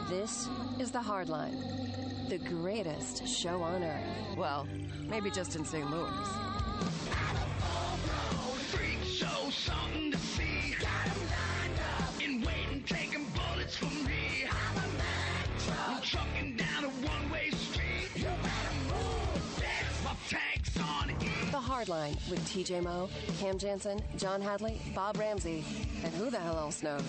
This is The Hardline, the greatest show on earth. Well, maybe just in St. Louis. Freak show, something to see. Got 'em lined up and waiting, taking bullets from me. I'm a man trucking down a one-way street. You better move, bitch. My tank's on E. The Hardline with TJ Moe, Cam Jansen, John Hadley, Bob Ramsey, and who the hell else knows.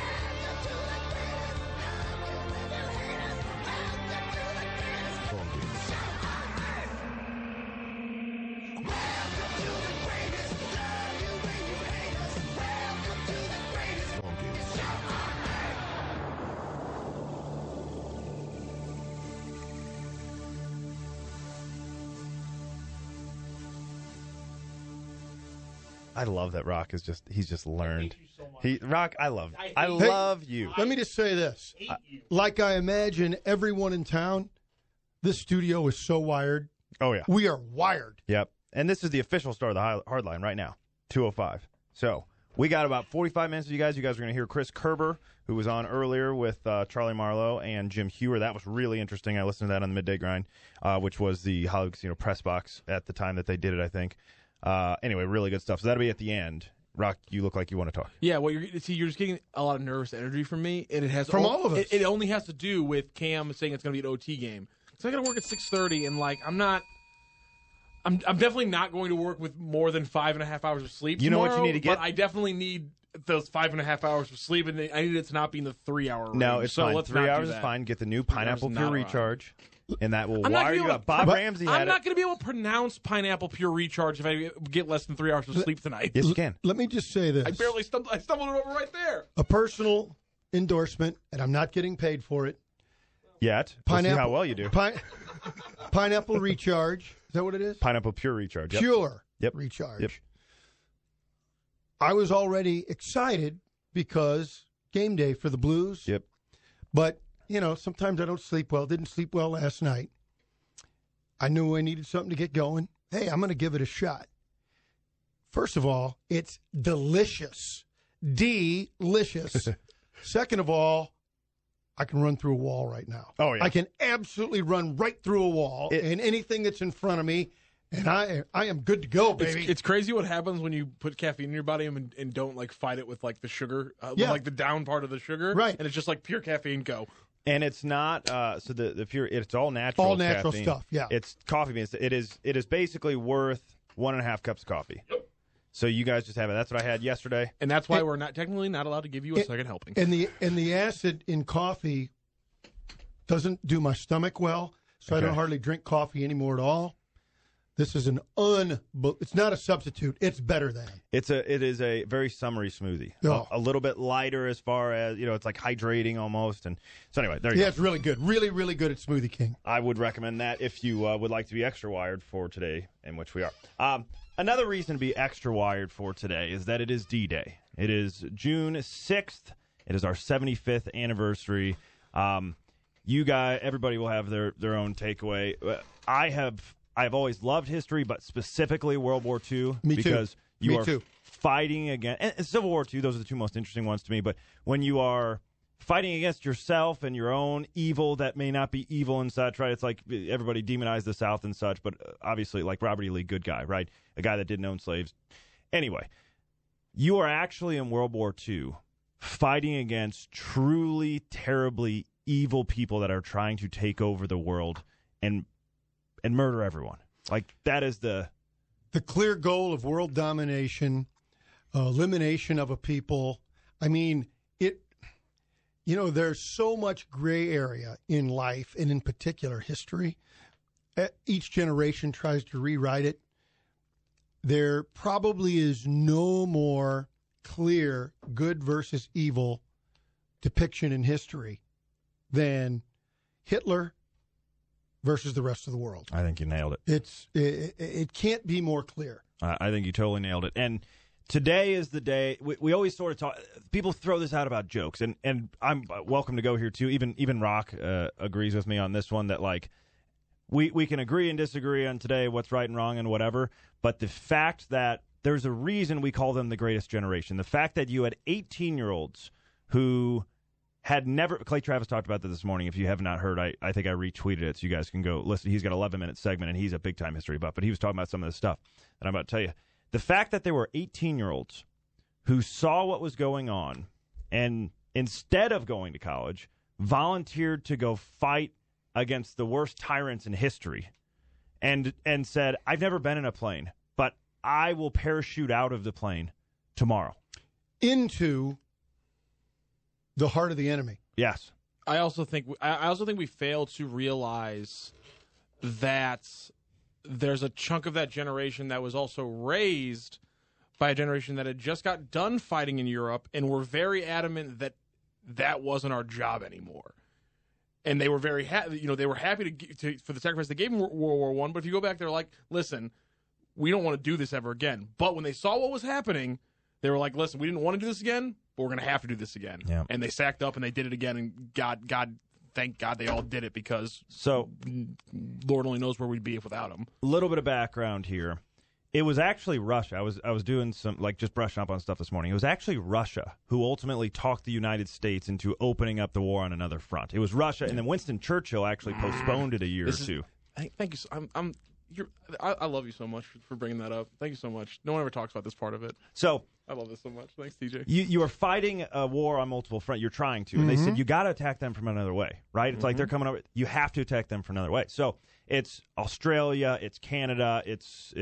I love that Rock is he's just learned. Rock, I love you. Let me just say this. Like I imagine everyone in town, this studio is so wired. Oh, yeah. We are wired. Yep. And this is the official start of the Hardline right now, 2:05. So we got about 45 minutes of you guys. You guys are going to hear Chris Kerber, who was on earlier with Charlie Marlowe and Jim Hewer. That was really interesting. I listened to that on the Midday Grind, which was the Hollywood Casino press box at the time that they did it, I think. Anyway, really good stuff. So that'll be at the end. Rock, you look like you want to talk. Yeah, well, you're just getting a lot of nervous energy from me, and it has from all of us. It only has to do with Cam saying it's going to be an OT game. So I got to work at 6:30, and I'm definitely not going to work with more than 5.5 hours of sleep. You know tomorrow, what you need to get? But I definitely need those 5.5 hours of sleep, and I need it to not be in the 3-hour range. No, it's so fine. Let's 3 not hours do is that. fine. Get the new Pineapple Pure not Recharge, and that will I'm not wire gonna be you able up. to- Bob but Ramsey I'm had not it. going to be able to pronounce Pineapple Pure Recharge if I get less than 3 hours of sleep tonight. Yes, you can. Let me just say this. I stumbled it over right there. A personal endorsement, and I'm not getting paid for it. Yet. We'll see how well you do. Pineapple Recharge. Is that what it is? Pineapple Pure Recharge. Yep. Pure Yep. Recharge. Yep. I was already excited because game day for the Blues. Yep. But, sometimes I don't sleep well. Didn't sleep well last night. I knew I needed something to get going. Hey, I'm going to give it a shot. First of all, it's delicious. Delicious. Second of all, I can run through a wall right now. Oh, yeah. I can absolutely run right through a wall and anything that's in front of me, and I am good to go, baby. It's crazy what happens when you put caffeine in your body and don't fight it with the sugar, Yeah. with the down part of the sugar, Right. And it's just pure caffeine. Go. And it's not so the pure. It's all natural. All natural caffeine. stuff, yeah. It's coffee beans. It is basically worth 1.5 cups of coffee. So you guys just have it. That's what I had yesterday. And that's why we're technically not allowed to give you a second helping. And the acid in coffee doesn't do my stomach well, so I don't hardly drink coffee anymore at all. This is it's not a substitute. It's better than. It is a very summery smoothie. Oh. A little bit lighter as far as, it's like hydrating almost. And so anyway, there you go. Yeah, it's really good. Really, really good at Smoothie King. I would recommend that if you would like to be extra wired for today, in which we are. Another reason to be extra wired for today is that it is D-Day. It is June 6th. It is our 75th anniversary. You guys, everybody will have their own takeaway. I've always loved history, but specifically World War II. Me too. Because you Me are too. fighting against, and Civil War II, those are the two most interesting ones to me, but when you are fighting against yourself and your own evil that may not be evil and such, right? It's like everybody demonized the South and such, but obviously like Robert E. Lee, good guy, right? A guy that didn't own slaves. Anyway, you are actually in World War II fighting against truly terribly evil people that are trying to take over the world and murder everyone. Like, that is the clear goal of world domination, elimination of a people. I mean, there's so much gray area in life, and in particular history. Each generation tries to rewrite it. There probably is no more clear good versus evil depiction in history than Hitler versus the rest of the world. I think you nailed it. It can't be more clear. I think you totally nailed it. And today is the day. We always sort of talk. People throw this out about jokes, and I'm welcome to go here too. Even Rock agrees with me on this one that we can agree and disagree on today what's right and wrong and whatever. But the fact that there's a reason we call them the greatest generation. The fact that you had 18-year-olds who had never. Clay Travis talked about that this morning. If you have not heard, I think I retweeted it, so you guys can go listen. He's got an 11-minute segment, and he's a big-time history buff. But he was talking about some of this stuff that I'm about to tell you. The fact that there were 18-year-olds who saw what was going on, and instead of going to college, volunteered to go fight against the worst tyrants in history, and said, "I've never been in a plane, but I will parachute out of the plane tomorrow into the heart of the enemy." Yes. I also think we fail to realize that there's a chunk of that generation that was also raised by a generation that had just got done fighting in Europe and were very adamant that that wasn't our job anymore. And they were very happy. They were happy for the sacrifice they gave in World War I. But if you go back, they're like, "Listen, we don't want to do this ever again." But when they saw what was happening, they were like, "Listen, we didn't want to do this again, but we're going to have to do this again." Yeah. And they sacked up and they did it again. And thank God they all did it, because Lord only knows where we'd be if without them. A little bit of background here. It was actually Russia. I was doing some, just brushing up on stuff this morning. It was actually Russia who ultimately talked the United States into opening up the war on another front. It was Russia, and then Winston Churchill actually postponed it a year or two. Thank you. I love you so much for bringing that up. Thank you so much. No one ever talks about this part of it. So I love this so much. Thanks, TJ. You are fighting a war on multiple fronts. You're trying to. And they said, you got to attack them from another way, right? It's like they're coming over. You have to attack them from another way. So it's Australia, it's Canada, it's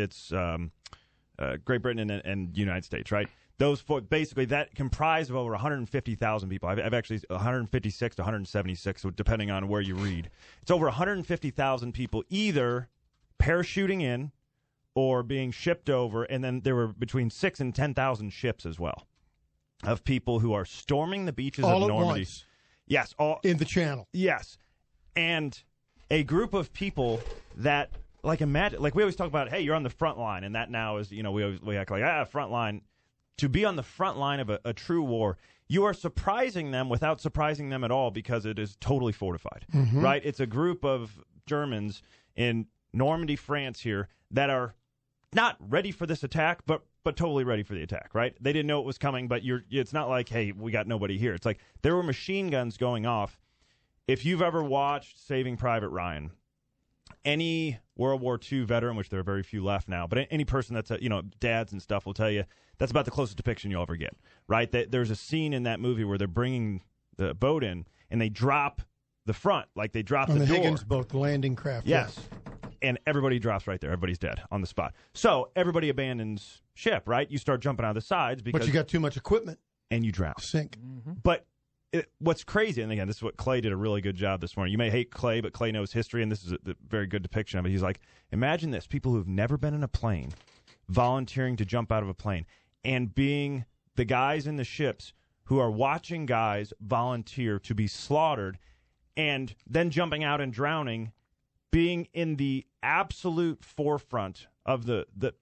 Great Britain and United States, right? Those four, basically, that comprise of over 150,000 people. I've actually 156 to 176, so depending on where you read. It's over 150,000 people either parachuting in or being shipped over, and then there were between 6,000 and 10,000 ships as well of people who are storming the beaches all of Normandy. Once. Yes, all in the Channel. Yes, and a group of people that, imagine, we always talk about, hey, you're on the front line, and that now is, we act like, front line. To be on the front line of a true war, you are surprising them without surprising them at all, because it is totally fortified, right? It's a group of Germans in Normandy, France here, that are not ready for this attack, but totally ready for the attack, right? They didn't know it was coming, but it's not like, hey, we got nobody here. It's like there were machine guns going off. If you've ever watched Saving Private Ryan, any World War II veteran, which there are very few left now, but any person that's, dads and stuff will tell you that's about the closest depiction you'll ever get, right? There's a scene in that movie where they're bringing the boat in, and they drop the front, they drop on the door. Higgins boat, the landing craft. Yes. And everybody drops right there. Everybody's dead on the spot. So everybody abandons ship, right? You start jumping out of the sides because... But you got too much equipment. And you drown. Sink. But what's crazy, and again, this is what Clay did a really good job this morning. You may hate Clay, but Clay knows history, and this is a very good depiction of it. He's like, imagine this. People who've never been in a plane volunteering to jump out of a plane and being the guys in the ships who are watching guys volunteer to be slaughtered and then jumping out and drowning, being in the absolute forefront of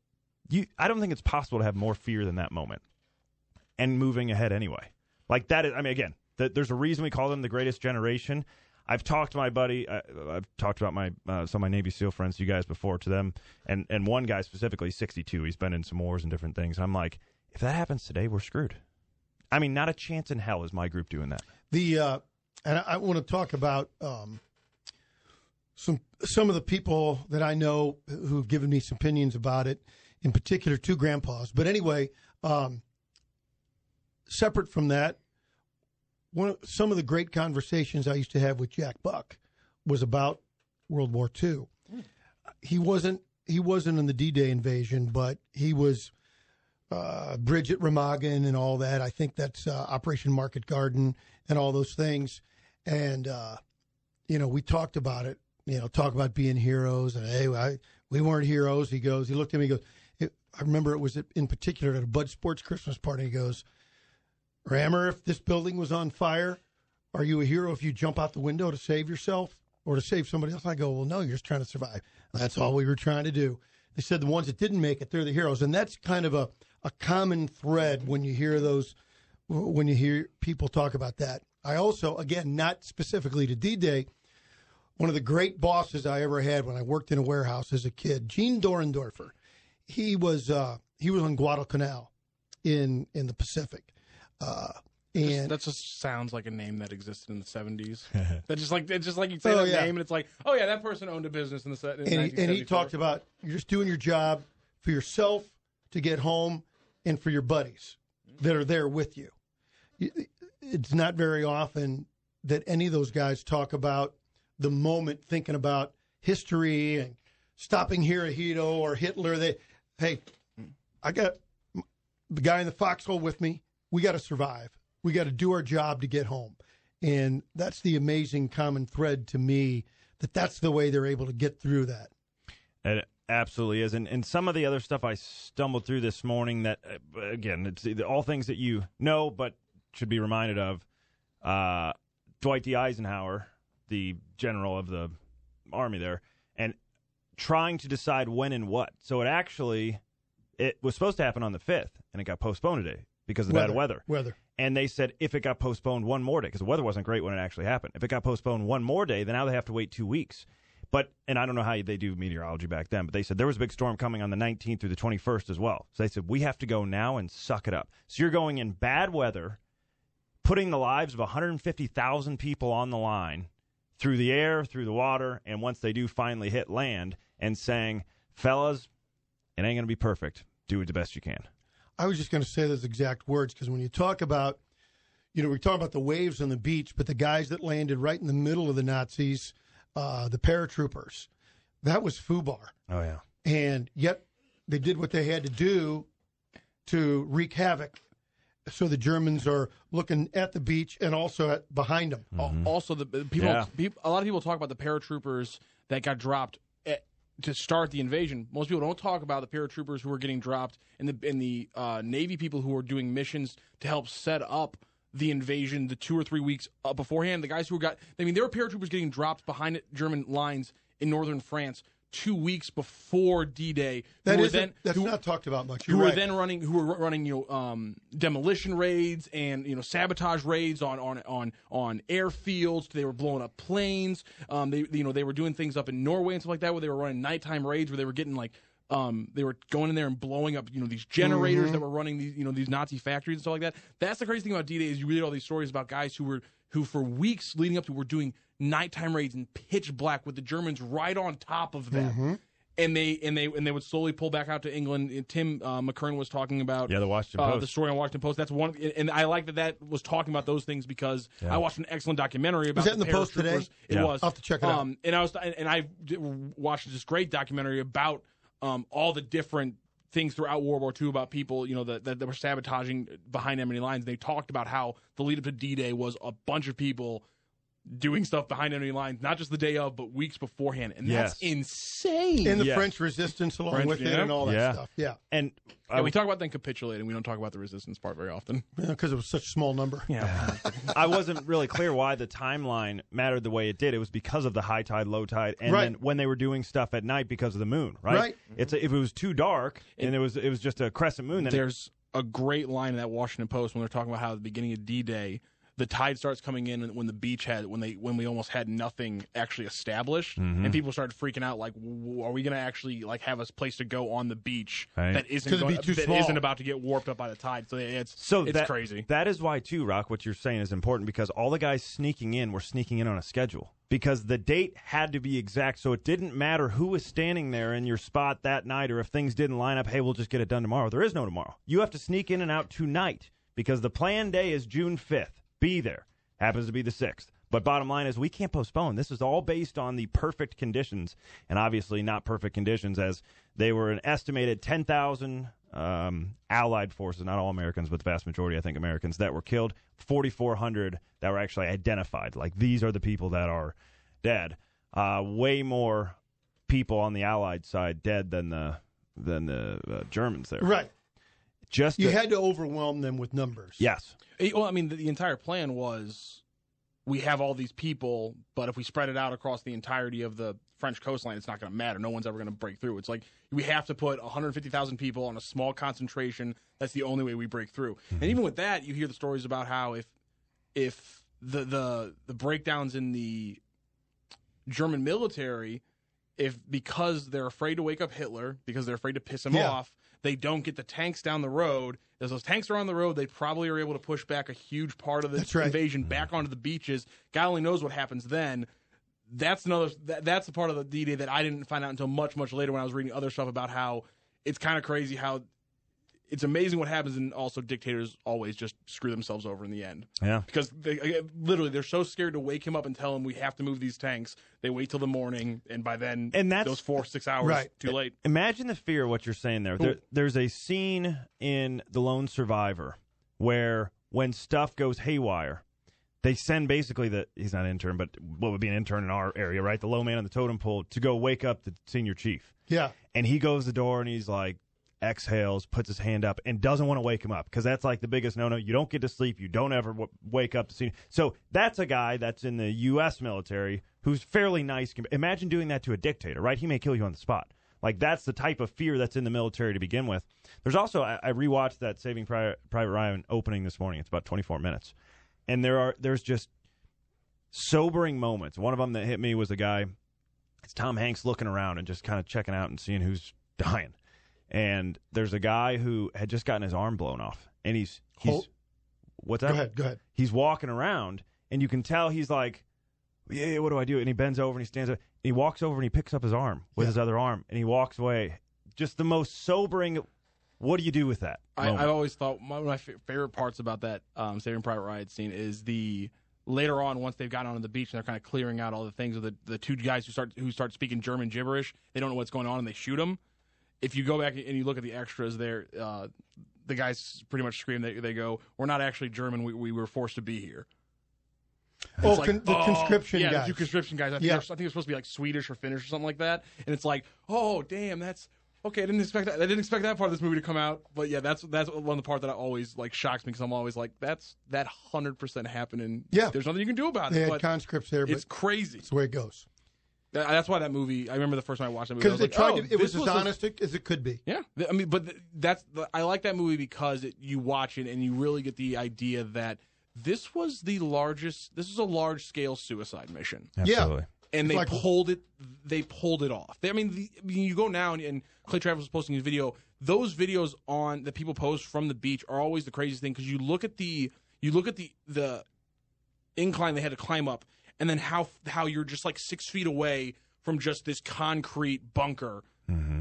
I don't think it's possible to have more fear than that moment and moving ahead anyway. That is, again, there's a reason we call them the greatest generation. I've talked to my buddy, I've talked about some of my Navy SEAL friends, you guys, before, to them, and one guy specifically, 62, he's been in some wars and different things. I'm like, if that happens today, we're screwed. Not a chance in hell is my group doing that. And I want to talk about some of the people that I know who've given me some opinions about it, in particular two grandpas. But anyway, separate from that, some of the great conversations I used to have with Jack Buck was about World War II. He wasn't in the D-Day invasion, but he was Bridge at Remagen and all that. I think that's Operation Market Garden and all those things. And we talked about it. Talk about being heroes, and hey, we weren't heroes. He looked at me, he goes, I remember it was in particular at a Bud Sports Christmas party. He goes, Rammer, if this building was on fire, are you a hero if you jump out the window to save yourself or to save somebody else? I go, well, no, you're just trying to survive. That's all we were trying to do. They said the ones that didn't make it, they're the heroes. And that's kind of a common thread when you hear people talk about that. I also, again, not specifically to D-Day, one of the great bosses I ever had when I worked in a warehouse as a kid, Gene Dorendorfer. He was on Guadalcanal in the Pacific. And That just sounds like a name that existed in the 70s. It's just like you say Oh, that yeah. name, and it's like, oh yeah, that person owned a business in the and he talked about you're just doing your job for yourself to get home and for your buddies that are there with you. It's not very often that any of those guys talk about the moment, thinking about history and stopping Hirohito or Hitler. Hey, I got the guy in the foxhole with me. We got to survive. We got to do our job to get home. And that's the amazing common thread to me, that's the way they're able to get through that. It absolutely is. And some of the other stuff I stumbled through this morning that, again, it's all things that you know but should be reminded of. Dwight D. Eisenhower, the general of the Army there, and trying to decide when and what. So it was supposed to happen on the 5th, and it got postponed a day because of bad weather. And they said if it got postponed one more day, because the weather wasn't great when it actually happened, if it got postponed one more day, then now they have to wait 2 weeks. And I don't know how they do meteorology back then, but they said there was a big storm coming on the 19th through the 21st as well. So they said, we have to go now and suck it up. So you're going in bad weather, putting the lives of 150,000 people on the line through the air, through the water, and once they do finally hit land, and saying, fellas, it ain't going to be perfect. Do it the best you can. I was just going to say those exact words because when you talk about, we talk about the waves on the beach, but the guys that landed right in the middle of the Nazis, the paratroopers, that was FUBAR. Oh, yeah. And yet they did what they had to do to wreak havoc. So the Germans are looking at the beach and also behind them. Mm-hmm. Also, a lot of people talk about the paratroopers that got dropped to start the invasion. Most people don't talk about the paratroopers who were getting dropped and the Navy people who were doing missions to help set up the invasion the 2 or 3 weeks beforehand. The guys there were paratroopers getting dropped behind German lines in northern France 2 weeks before D-Day. That's not talked about much. Who were running demolition raids and sabotage raids on airfields. They were blowing up planes. They were doing things up in Norway and stuff like that, where they were running nighttime raids where they were getting they were going in there and blowing up these generators that were running these Nazi factories and stuff like that. That's the crazy thing about D-Day is you read all these stories about guys who for weeks leading up to were doing nighttime raids in pitch black with the Germans right on top of them. And they would slowly pull back out to England. And Tim McKern was talking about the Washington Post. The story on Washington Post. That's one, and I like that was talking about those things because I watched an excellent documentary about. Was that in the Post today? It was. I'll have to check it out. And I watched this great documentary about all the different things throughout World War II about people that were sabotaging behind enemy lines. They talked about how the lead up to D-Day was a bunch of people doing stuff behind enemy lines, not just the day of, but weeks beforehand. And that's insane. And the French resistance along with it and all that stuff. Yeah. And we talk about them capitulating. We don't talk about the resistance part very often. Because it was such a small number. Yeah. I wasn't really clear why the timeline mattered the way it did. It was because of the high tide, low tide, and then when they were doing stuff at night because of the moon, right? If it was too dark and it was just a crescent moon, then there's a great line in that Washington Post when they're talking about how at the beginning of D-Day, the tide starts coming in when the beach when we almost had nothing actually established, and people started freaking out like, are we going to actually have a place to go on the beach that isn't about to get warped up by the tide? So it's crazy. That is why too, Rock, what you're saying is important because all the guys sneaking in were sneaking in on a schedule because the date had to be exact. So it didn't matter who was standing there in your spot that night or if things didn't line up. Hey, we'll just get it done tomorrow. There is no tomorrow. You have to sneak in and out tonight because the planned day is June 5th. Be there. Happens to be the 6th. But bottom line is we can't postpone. This is all based on the perfect conditions, and obviously not perfect conditions as they were an estimated 10,000 Allied forces, not all Americans, but the vast majority, I think, Americans, that were killed, 4,400 that were actually identified. Like, these are the people that are dead. Way more people on the Allied side dead than the Germans there. Right. You had to overwhelm them with numbers. Yes. Well, I mean, the entire plan was we have all these people, but if we spread it out across the entirety of the French coastline, it's not going to matter. No one's ever going to break through. It's like we have to put 150,000 people on a small concentration. That's the only way we break through. Mm-hmm. And even with that, you hear the stories about how if the breakdowns in the German military, because they're afraid to wake up Hitler, because they're afraid to piss him off, they don't get the tanks down the road. As those tanks are on the road, they probably are able to push back a huge part of the invasion back onto the beaches. God only knows what happens then. That's the part of the D-Day that I didn't find out until much, much later when I was reading other stuff about how it's kind of crazy how it's amazing what happens, and also dictators always just screw themselves over in the end. Yeah. Because they're so scared to wake him up and tell him we have to move these tanks. They wait till the morning, and by then, those 4-6 hours, too late. Imagine the fear of what you're saying there. There's a scene in The Lone Survivor where when stuff goes haywire, they send basically he's not an intern, but what would be an intern in our area, right? The low man on the totem pole to go wake up the senior chief. Yeah. And he goes to the door and he's like, exhales, puts his hand up, and doesn't want to wake him up because that's like the biggest no-no. You don't get to sleep. You don't ever wake up to see. So that's a guy that's in the U.S. military who's fairly nice. Imagine doing that to a dictator, right? He may kill you on the spot. Like, that's the type of fear that's in the military to begin with. There's also, I rewatched that Saving Private Ryan opening this morning. It's about 24 minutes. And there's just sobering moments. One of them that hit me was it's Tom Hanks looking around and just kind of checking out and seeing who's dying. And there's a guy who had just gotten his arm blown off, and he's what's that? Go ahead. He's walking around, and you can tell he's like, yeah, what do I do? And he bends over and he stands up. And he walks over and he picks up his arm with his other arm, and he walks away. Just the most sobering. What do you do with that? I've always thought one of my favorite parts about that Saving Private Ryan scene is later on, once they've gotten onto the beach and they're kind of clearing out all the things with the two guys who start speaking German gibberish. They don't know what's going on and they shoot them. If you go back and you look at the extras there, the guys pretty much scream. They go, "We're not actually German. We were forced to be here." The conscription guys. Yeah, the two conscription guys. I think they're supposed to be like Swedish or Finnish or something like that. And it's like, oh, damn, that's okay. I didn't expect that. I didn't expect that part of this movie to come out. But yeah, that's one of the part that always like shocks me because I'm always like, that 100% happening. Yeah, there's nothing you can do about it. They had conscripts there. But it's crazy. That's the way it goes. That's why that movie. I remember the first time I watched that movie. Because it was as honest as it could be. Yeah, I mean, but I like that movie because you watch it and you really get the idea that this was a large scale suicide mission. Absolutely. Yeah. And they pulled it off. You go now and Clay Travis was posting his video. Those videos that people post from the beach are always the craziest thing because you look at the incline they had to climb up. And then how you're just like 6 feet away from just this concrete bunker. Mm-hmm.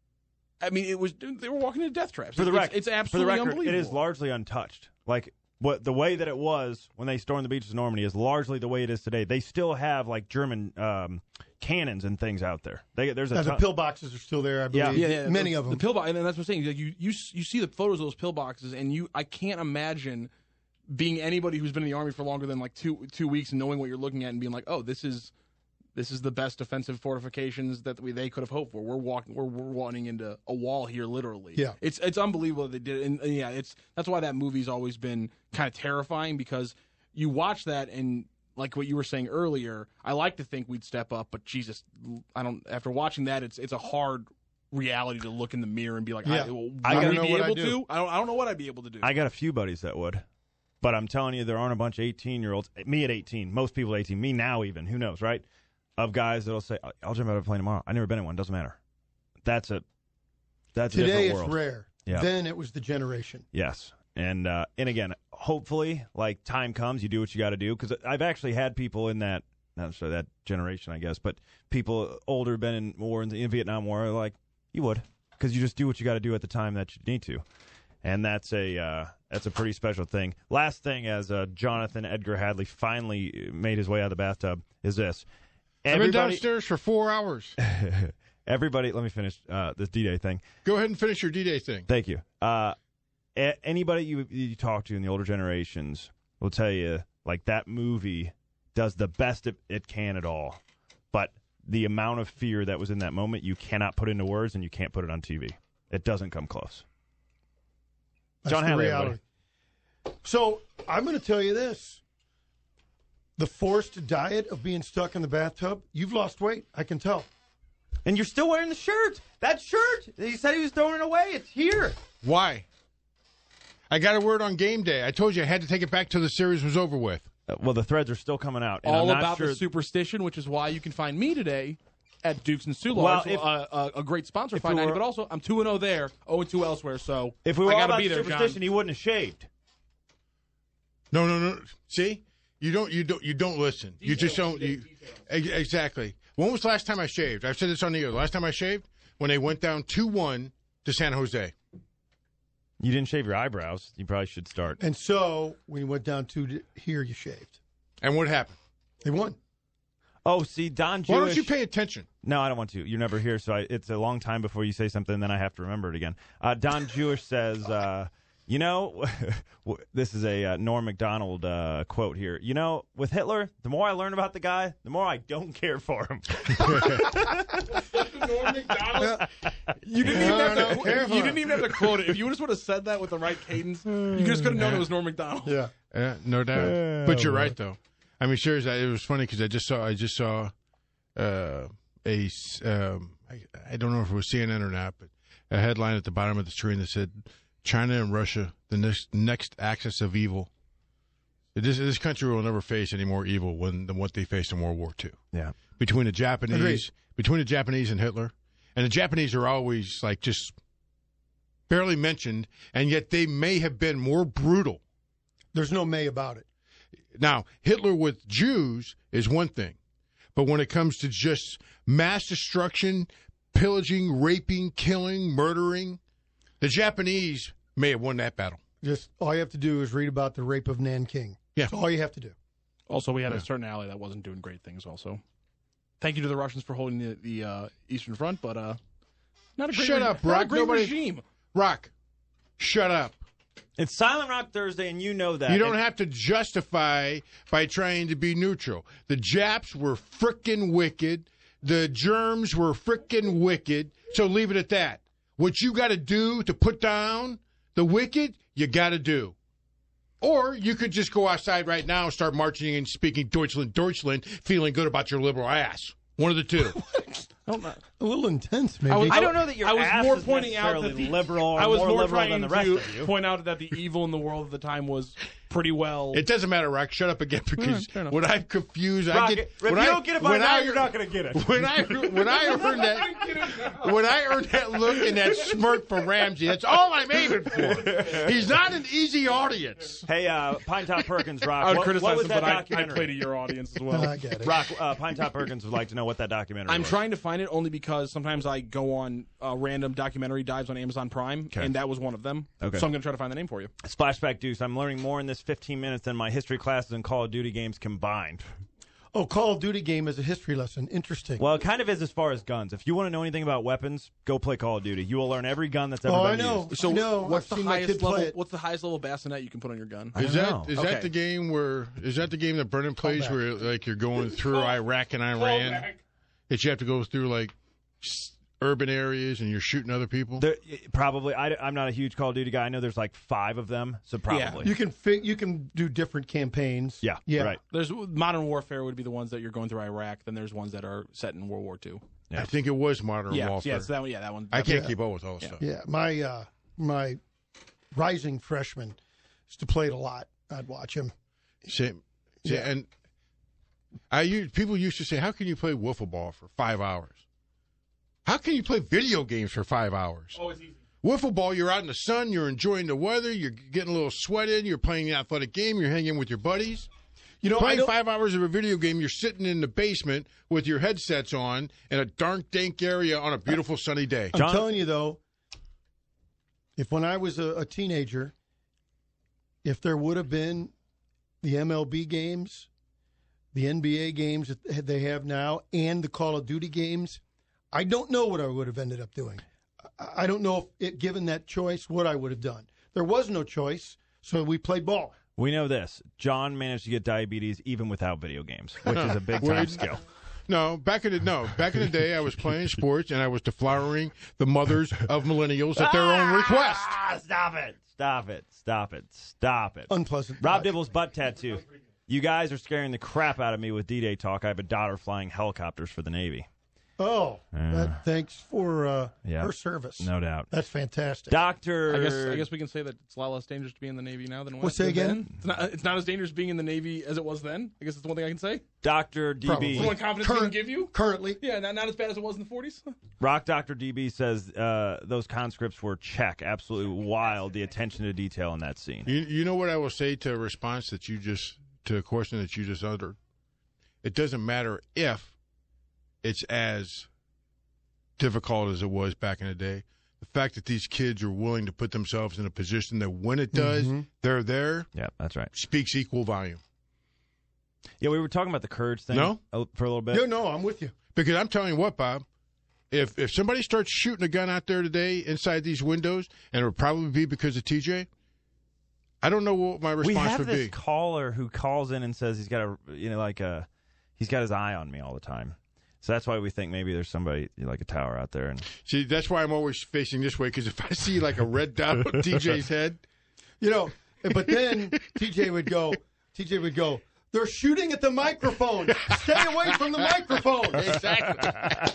I mean, they were walking into death traps. It's absolutely for the record, unbelievable. It is largely untouched. Like the way that it was when they stormed the beaches of Normandy is largely the way it is today. They still have like German cannons and things out there. The pillboxes are still there, I believe. Yeah. Many of them. The pillbox, and that's what I'm saying. Like you see the photos of those pillboxes, and I can't imagine being anybody who's been in the Army for longer than like two weeks and knowing what you're looking at and being like, oh, this is the best defensive fortifications that they could have hoped for. We're running into a wall here, literally. Yeah, it's unbelievable that they did it. And that's why that movie's always been kind of terrifying because you watch that and like what you were saying earlier, I like to think we'd step up, but Jesus, I don't. After watching that, it's a hard reality to look in the mirror and be like, I don't know what I'd be able to do. I got a few buddies that would. But I'm telling you, there aren't a bunch of 18-year-olds. Me at 18, most people at 18, me now even, who knows, right? Of guys that'll say, I'll jump out of a plane tomorrow. I've never been in one. Doesn't matter. That's a Today different world. It's rare. Yeah. Then it was the generation. Yes. And again, hopefully, like, time comes, you do what you got to do. Because I've actually had people in that, not necessarily that generation, I guess, but people older, been in war, in the Vietnam War, are like, you would. Because you just do what you got to do at the time that you need to. And that's a pretty special thing. Last thing, as Jonathan Edgar Hadley finally made his way out of the bathtub, is this. I've been downstairs for 4 hours. Everybody, let me finish this D-Day thing. Go ahead and finish your D-Day thing. Thank you. Anybody you talk to in the older generations will tell you, like, that movie does the best it can at all. But the amount of fear that was in that moment, you cannot put into words, and you can't put it on TV. It doesn't come close. That's John Hadley, reality. So I'm going to tell you this. The forced diet of being stuck in the bathtub, you've lost weight. I can tell. And you're still wearing the shirt. That shirt, he said he was throwing it away. It's here. Why? I got a word on game day. I told you I had to take it back till the series was over with. Well, the threads are still coming out. And All I'm not about sure the superstition, which is why you can find me today at Dukes and Soulard. Well, So, a great sponsor, if Five we Ninety, were- but also I'm 2-0 there, 0-2 elsewhere. So If we were I all gotta about be there, superstition, John. he wouldn't have shaved. No. See, you don't listen. You just don't. Exactly. When was the last time I shaved? I've said this on the air. The last time I shaved when they went down 2-1 to San Jose. You didn't shave your eyebrows. You probably should start. And so when you went down to here, you shaved. And what happened? They won. Oh, see, Don Jewish. Why don't you pay attention? No, I don't want to. You're never here, so it's a long time before you say something, and then I have to remember it again. Don Jewish says, you know, this is a Norm Macdonald quote here. You know, with Hitler, the more I learn about the guy, the more I don't care for him. Norm Macdonald. You didn't even have to quote it. If you just would have said that with the right cadence, you just could have known it was Norm Macdonald. Yeah. No doubt. But you're right, though. I mean, seriously, it was funny because I just saw I don't know if it was CNN or not, but a headline at the bottom of the screen that said, China and Russia, the next axis of evil. This country will never face any more evil than what they faced in World War II. Yeah. Between the Japanese and Hitler. And the Japanese are always like just barely mentioned, and yet they may have been more brutal. There's no may about it. Now, Hitler with Jews is one thing, but when it comes to just mass destruction, pillaging, raping, killing, murdering, the Japanese may have won that battle. Just all you have to do is read about the rape of Nanking. Yeah. That's all you have to do. Also, we had a certain ally that wasn't doing great things. Also, thank you to the Russians for holding the Eastern Front, but not a great. Shut up, not Rock. a great regime. Rock, shut up. It's Silent Rock Thursday, and you know that. You don't have to justify by trying to be neutral. The Japs were frickin' wicked. The germs were frickin' wicked. So leave it at that. What you got to do to put down the wicked, you got to do. Or you could just go outside right now and start marching and speaking Deutschland, feeling good about your liberal ass. One of the two. A little intense, maybe. I don't know that your I was ass more is pointing out necessarily that the liberal or I was more more liberal trying than the rest to of you. point out that the evil in the world at the time was pretty well. It doesn't matter, Rock. Shut up again because fair enough. when I'm confused, Rock, I get. if you don't get it by now, you're not going to get it. When I earned that look and that smirk from Ramsey, that's all I'm aiming for. He's not an easy audience. Hey, Pine Top Perkins, Rock. I would what criticize was him, that but I documentary? play to your audience as well. I get it. Rock, Pine Top Perkins would like to know what that documentary I'm was. trying to find it only because sometimes I go on random documentary dives on Amazon Prime, and that was one of them. Okay. So I'm going to try to find the name for you. Splashback Deuce. I'm learning more in this 15 minutes than my history classes and Call of Duty games combined. Oh, Call of Duty game is a history lesson. Interesting. Well, it kind of is as far as guns. If you want to know anything about weapons, go play Call of Duty. You will learn every gun that's ever been I know. used. So No, what's I've the seen my highest kid play level? it. What's the highest level bassinet you can put on your gun? Is know. that Okay. the game that Brennan plays back. where like you're going through Iraq and Iran? That you have to go through like urban areas and you're shooting other people? Probably. I'm not a huge Call of Duty guy. I know there's like 5 of them, so probably. You can do different campaigns. Yeah, right. There's Modern Warfare would be the ones that you're going through Iraq. Then there's ones that are set in World War II. Yeah. I think it was Modern Yeah, Warfare. yeah, so that one. Yeah, that one. I can't keep up with all the stuff. Yeah, my rising freshman used to play it a lot. I'd watch him. And people used to say, "How can you play wiffle ball for 5 hours? How can you play video games for 5 hours?" Oh, it's easy. Wiffle ball, you're out in the sun, you're enjoying the weather, you're getting a little sweat in, you're playing an athletic game, you're hanging with your buddies. You know, Playing 5 hours of a video game, you're sitting in the basement with your headsets on in a dark, dank area on a beautiful sunny day. I'm telling you though, if when I was a teenager, if there would have been the MLB games, the NBA games that they have now, and the Call of Duty games, I don't know what I would have ended up doing. I don't know if given that choice, what I would have done. There was no choice, so we played ball. We know this. John managed to get diabetes even without video games, which is a big-time skill. No, back in the day, I was playing sports and I was deflowering the mothers of millennials at their own request. Stop it. Unpleasant. Rob Dibble's butt tattoo. You guys are scaring the crap out of me with D-Day talk. I have a daughter flying helicopters for the Navy. Oh, thanks for Yeah. her service. No doubt. That's fantastic. Doctor. I guess we can say that it's a lot less dangerous to be in the Navy now than it was What's that again? then. It's not as dangerous being in the Navy as it was then. I guess that's the one thing I can say. Dr. DB. Probably. The one confidence we can give you. Currently. Yeah, not as bad as it was in the 40s. Rock Dr. DB says those conscripts were check. Absolutely wild. The attention to detail in that scene. You know what I will say to a response that you just, to a question that you just uttered? It doesn't matter if it's as difficult as it was back in the day. The fact that these kids are willing to put themselves in a position that when it does, they're there, Yeah, that's right. speaks equal volume. Yeah, we were talking about the courage thing No? for a little bit. No, I'm with you. Because I'm telling you what, Bob, if somebody starts shooting a gun out there today inside these windows, and it would probably be because of TJ, I don't know what my We response have would this be. caller who calls in and says he's got he's got his eye on me all the time. So that's why we think maybe there's somebody like a tower out there. And See, that's why I'm always facing this way, because if I see like a red dot on TJ's head, But then TJ would go, they're shooting at the microphone. Stay away from the microphone. exactly.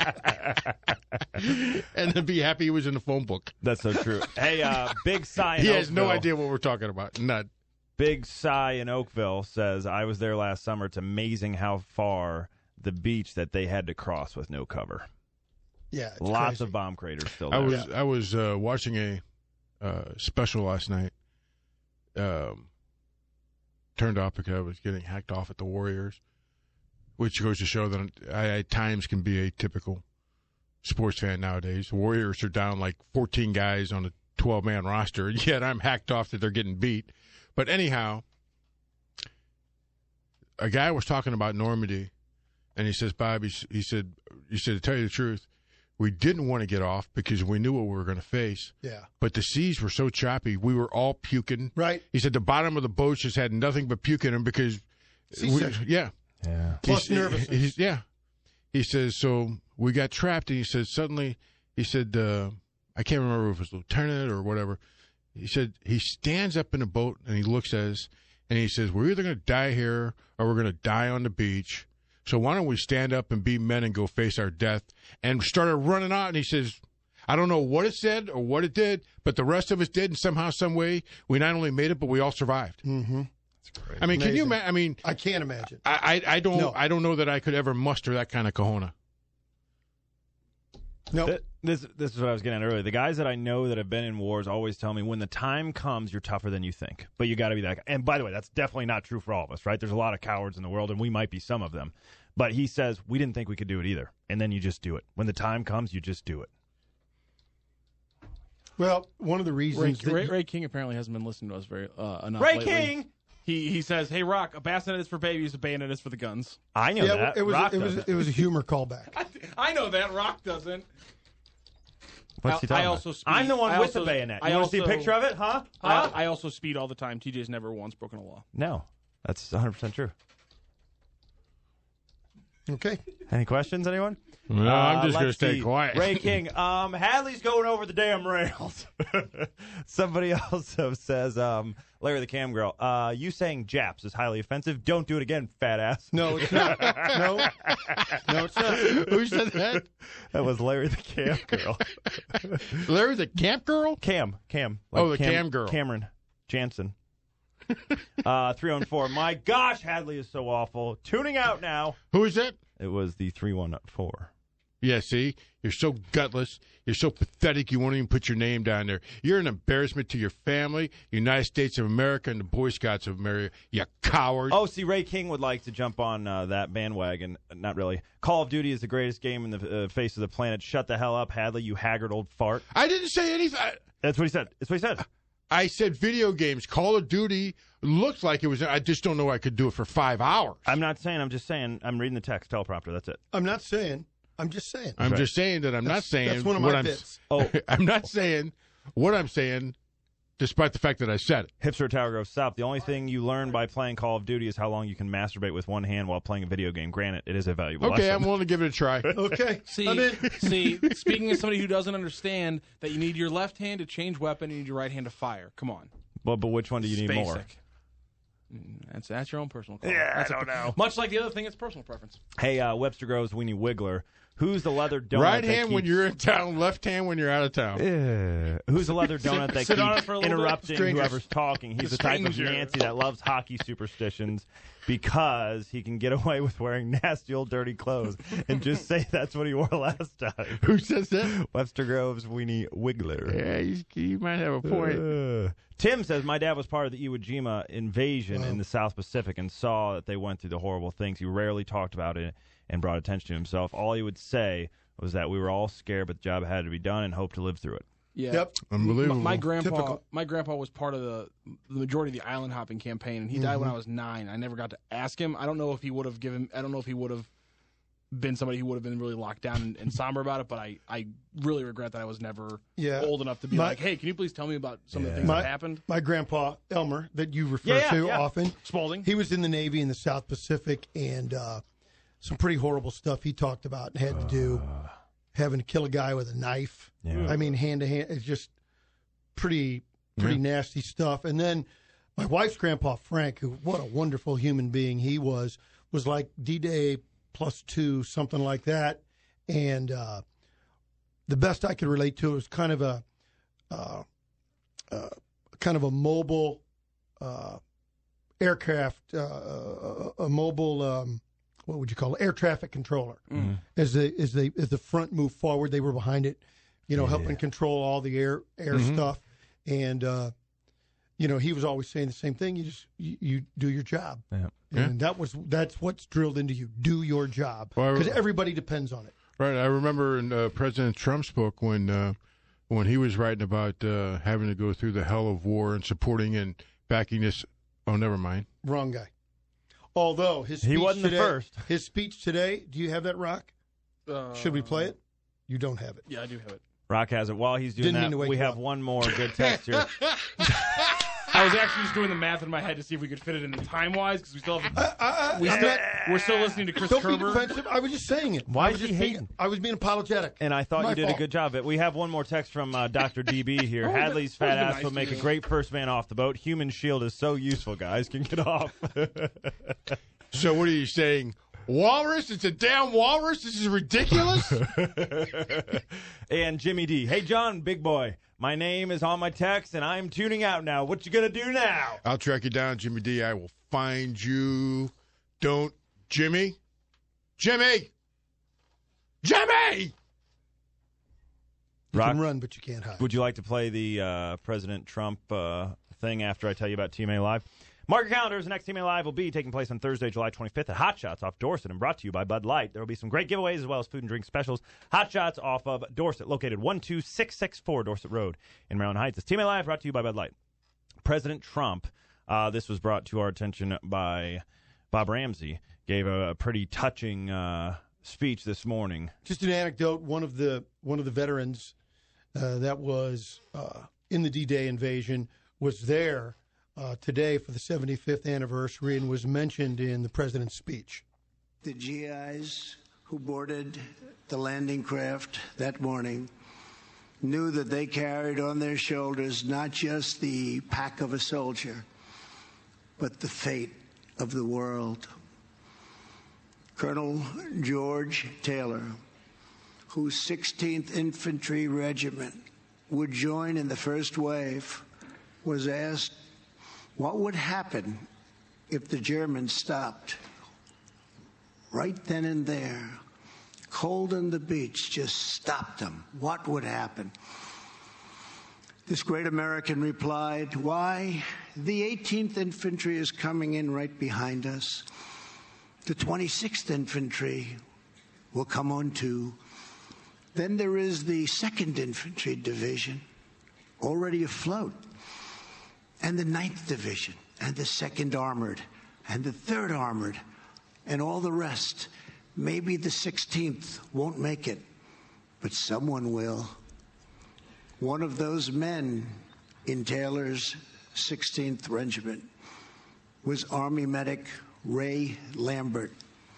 And then be happy he was in the phone book. that's so true. Hey, Big Cy in He has no Oakville. idea what we're talking about. None. Big Cy in Oakville says, I was there last summer. It's amazing how far the beach that they had to cross with no cover. Yeah, it's Lots crazy. of bomb craters still I there. was watching a special last night. Turned off because I was getting hacked off at the Warriors, which goes to show that I at times can be a typical sports fan nowadays. The Warriors are down like 14 guys on a 12-man roster, and yet I'm hacked off that they're getting beat. But anyhow, a guy was talking about Normandy, and he says, Bob, he said, to tell you the truth, we didn't want to get off because we knew what we were going to face. Yeah. But the seas were so choppy, we were all puking. Right. He said the bottom of the boat just had nothing but puke in them because, C-section. Plus nervousness. He says, so we got trapped, and he said, suddenly, he said, I can't remember if it was lieutenant or whatever. He said, he stands up in a boat, and he looks at us, and he says, we're either going to die here or we're going to die on the beach. So why don't we stand up and be men and go face our death? And started running out, and he says, I don't know what it said or what it did, but the rest of us did, and somehow, some way, we not only made it, but we all survived. Mm-hmm. I mean, can you Amazing. imagine? I mean, I can't imagine. I don't No. I don't know that I could ever muster that kind of cojones. No. This is what I was getting at earlier. The guys that I know that have been in wars always tell me when the time comes, you're tougher than you think. But you got to be that guy. And by the way, that's definitely not true for all of us, right? There's a lot of cowards in the world, and we might be some of them. But he says, we didn't think we could do it either. And then you just do it. When the time comes, you just do it. Well, one of the reasons Ray King apparently hasn't been listening to us very enough Ray lately. King! He says, hey, Rock, a bassinet is for babies, a bayonet is for the guns. I know that. it was Rock it does was it was a humor callback. I know that. Rock doesn't. What's he talking I about? also speed. I'm the one I with also- the bayonet. I You want to see a also- picture of it? Huh? Huh? I also speed all the time. TJ's never once broken a law. No. That's 100% true. Okay. Any questions, anyone? No, I'm just going to let's stay see. quiet. Ray King, Hadley's going over the damn rails. Somebody also says, Larry the Cam Girl, you saying Japs is highly offensive. Don't do it again, fat ass. No, it's not. No, it's not. Who said that? That was Larry the Cam Girl. Larry the camp girl? Cam. Oh, the Cam Girl. Cameron Jansen. 314. My gosh, Hadley is so awful. Tuning out now. Who is that? It was the 314. Yeah, see? You're so gutless. You're so pathetic you won't even put your name down there. You're an embarrassment to your family, United States of America, and the Boy Scouts of America. You coward. Oh, see, Ray King would like to jump on that bandwagon. Not really. Call of Duty is the greatest game in the face of the planet. Shut the hell up, Hadley, you haggard old fart. I didn't say anything. That's what he said. That's what he said. I said video games. Call of Duty looks like it was. I just don't know I could do it for 5 hours. I'm not saying. I'm just saying. I'm reading the text teleprompter. That's it. I'm not saying. I'm just saying. I'm right. just saying that I'm not saying That's one of what my I'm. bits. Oh, I'm not saying what I'm saying, despite the fact that I said it. Hipster Tower Grove South. The only thing you learn by playing Call of Duty is how long you can masturbate with one hand while playing a video game. Granted, it is a valuable Okay, lesson. I'm willing to give it a try. Okay. See, I'm in. see. Speaking as somebody who doesn't understand that you need your left hand to change weapon, and you need your right hand to fire. Come on. But which one do you need more? Basic. That's your own personal call. Yeah, That's I don't know. Much like the other thing, it's personal preference. Hey, Webster Groves Weenie Wiggler, Who's the leather donut? Right that hand when keeps- you're in town, left hand when you're out of town. Who's the leather donut that sit on it keeps for a little bit. interrupting Strangers. whoever's talking? He's the type of Stranger. Nancy that loves hockey superstitions because he can get away with wearing nasty old dirty clothes and just say that's what he wore last time. Who says that? Webster Groves Weenie Wiggler. Yeah, you might have a point. Tim says, my dad was part of the Iwo Jima invasion in the South Pacific and saw that they went through the horrible things. He rarely talked about it and brought attention to himself. All he would say was that we were all scared, but the job had to be done and hoped to live through it. Yeah. Yep. Unbelievable. My grandpa, Typical. my grandpa was part of the majority of the island hopping campaign, and he died when I was 9. I never got to ask him. I don't know if he would have been somebody who would have been really locked down and somber about it. But I really regret that I was never old enough to be like, hey, can you please tell me about some of the things that happened? My grandpa, Elmer, that you refer to often, Spaulding. he was in the Navy in the South Pacific, and some pretty horrible stuff he talked about and had to do, having to kill a guy with a knife. Yeah. I mean, hand to hand. It's just pretty nasty stuff. And then my wife's grandpa, Frank, who, what a wonderful human being he was like D-Day +2, something like that. And the best I could relate to it was kind of a mobile aircraft, a mobile what would you call it? Air traffic controller. As the front moved forward, they were behind it, helping control all the air stuff. And he was always saying the same thing. You do your job. Yeah. And that's what's drilled into you. Do your job, Well, because everybody depends on it. Right. I remember in President Trump's book when he was writing about having to go through the hell of war and supporting and backing this. Oh, never mind. Wrong guy. Although his speech He wasn't today, the first. His speech today. Do you have that, Rock? Should we play it? You don't have it. Yeah, I do have it. Rock has it. While he's doing Didn't mean that, to wake we you have up. one more good text here. I was actually just doing the math in my head to see if we could fit it in time wise because we still have. We're still listening to Chris Don't be Kerber. defensive. I was just saying it. Why I was is he just being- hating? I was being apologetic. And I thought My you did fault. a good job. We have one more text from Dr. DB here. Hadley's fat that was ass nice will to make a you. great first man off the boat. Human shield is so useful, guys. Can get off. So what are you saying? Walrus? It's a damn walrus? This is ridiculous? And Jimmy D. Hey, John, big boy. My name is on my text, and I'm tuning out now. What you gonna do now? I'll track you down, Jimmy D. I will find you. Don't. Jimmy? Jimmy! Jimmy! You Rock, can run, but you can't hide. would you like to play the President Trump thing after I tell you about TMA Live? Mark your calendars. The next TMA Live will be taking place on Thursday, July 25th at Hot Shots off Dorset and brought to you by Bud Light. There will be some great giveaways as well as food and drink specials. Hot Shots off of Dorset, located 12664 Dorset Road in Maryland Heights. It's TMA Live brought to you by Bud Light. President Trump, this was brought to our attention by Bob Ramsey, gave a pretty touching speech this morning. Just an anecdote. One of the veterans that was in the D-Day invasion was there today for the 75th anniversary and was mentioned in the president's speech. The GIs who boarded the landing craft that morning knew that they carried on their shoulders not just the pack of a soldier, but the fate of the world. Colonel George Taylor, whose 16th Infantry Regiment would join in the first wave, was asked what would happen if the Germans stopped. Right then and there, cold on the beach, just stopped them. What would happen? This great American replied, why, the 18th Infantry is coming in right behind us. The 26th Infantry will come on too. Then there is the 2nd Infantry Division, already afloat, and the 9th Division, and the 2nd Armored, and the 3rd Armored, and all the rest. Maybe the 16th won't make it, but someone will. One of those men in Taylor's 16th Regiment was Army medic Ray Lambert.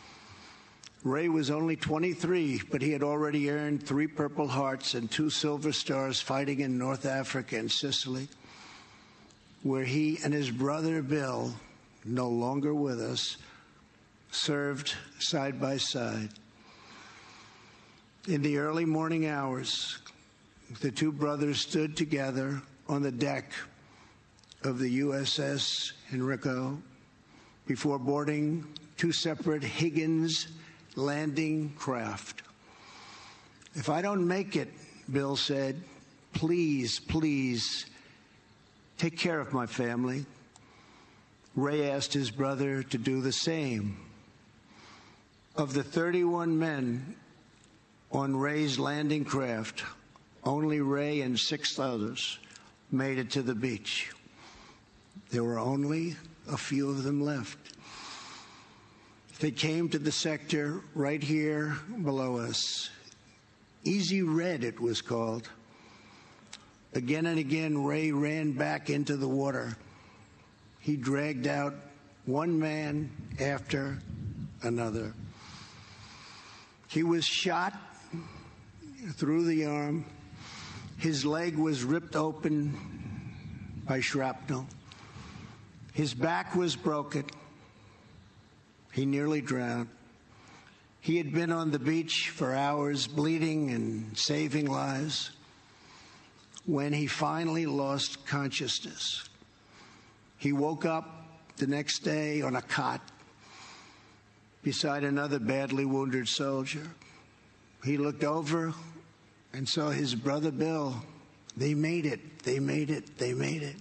Ray was only 23, but he had already earned 3 Purple Hearts and 2 Silver Stars fighting in North Africa and Sicily, where he and his brother Bill, no longer with us, served side by side. In the early morning hours, the two brothers stood together on the deck of the USS Henrico before boarding two separate Higgins landing craft. "If I don't make it," Bill said, "please, please take care of my family." Ray asked his brother to do the same. Of the 31 men on Ray's landing craft, only Ray and 6 others made it to the beach. There were only a few of them left. They came to the sector right here below us. Easy Red, it was called. Again and again, Ray ran back into the water. He dragged out one man after another. He was shot through the arm. His leg was ripped open by shrapnel. His back was broken. He nearly drowned. He had been on the beach for hours, bleeding and saving lives, when he finally lost consciousness. He woke up the next day on a cot beside another badly wounded soldier. He looked over and saw his brother Bill. They made it. They made it. They made it.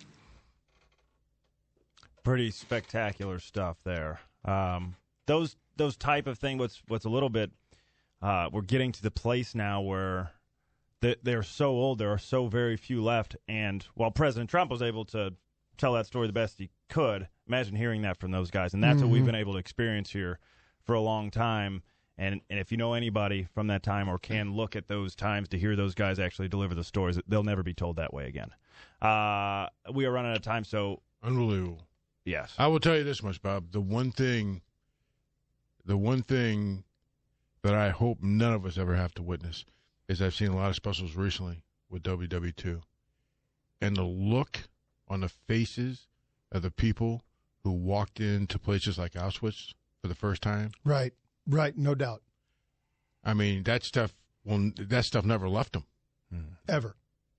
Pretty spectacular stuff there. Those type of thing. What's a little bit. We're getting to the place now where they're so old. There are so very few left. And while President Trump was able to tell that story the best he could, imagine hearing that from those guys. And that's what we've been able to experience here for a long time. And if you know anybody from that time or can look at those times to hear those guys actually deliver the stories, they'll never be told that way again. We are running out of time, so unbelievable. Yes, I will tell you this much, Bob. The one thing that I hope none of us ever have to witness is I've seen a lot of specials recently with WW2, and the look on the faces of the people who walked into places like Auschwitz for the first time. Right, no doubt. I mean, that stuff never left them. Ever.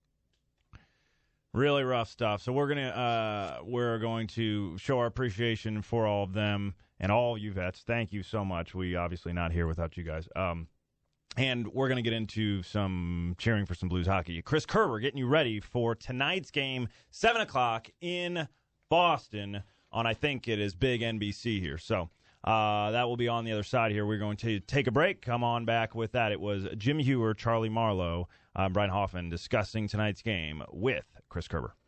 Really rough stuff. So we're going to show our appreciation for all of them and all you vets. Thank you so much. We obviously not here without you guys. And we're going to get into some cheering for some Blues hockey. Chris Kerber getting you ready for tonight's game, 7 o'clock in Boston on, I think it is Big NBC here. So that will be on the other side here. We're going to take a break. Come on back with that. It was Jim Hewer, Charlie Marlowe, Brian Hoffman discussing tonight's game with Chris Kerber.